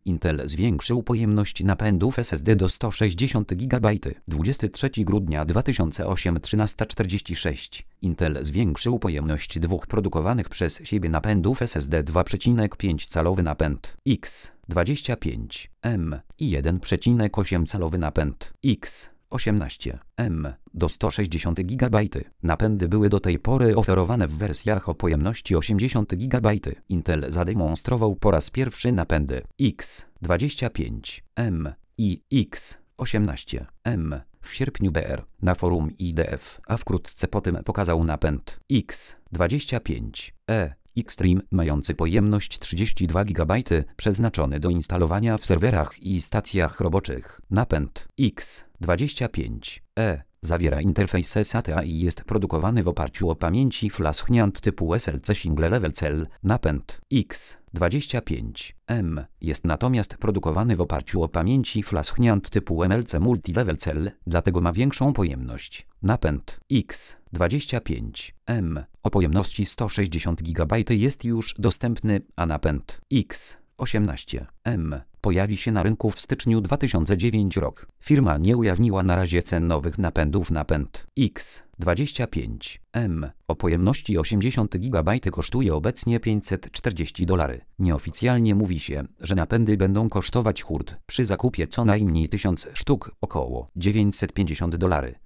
Intel zwiększył pojemność napędów SSD do 160 GB. 23 grudnia 2008 13:46. Intel zwiększył pojemność dwóch produkowanych przez siebie napędów SSD 2,5-calowy napęd X25M i 1,8-calowy napęd X18M do 160 GB. Napędy były do tej pory oferowane w wersjach o pojemności 80 GB. Intel zademonstrował po raz pierwszy napędy X25M i X18M w sierpniu br. na forum IDF, a wkrótce po tym pokazał napęd X25E Extreme mający pojemność 32 GB przeznaczony do instalowania w serwerach i stacjach roboczych. Napęd X25E zawiera interfejs SATA i jest produkowany w oparciu o pamięci flash NAND typu SLC Single Level Cell. Napęd X25M jest natomiast produkowany w oparciu o pamięci flash NAND typu MLC Multi Level Cell, dlatego ma większą pojemność. Napęd X25M o pojemności 160 GB jest już dostępny, a napęd X18M pojawi się na rynku w styczniu 2009 rok. Firma nie ujawniła na razie cen nowych napędów. Napęd X25M o pojemności 80 GB kosztuje obecnie $540. Nieoficjalnie mówi się, że napędy będą kosztować hurt przy zakupie co najmniej 1000 sztuk około $950.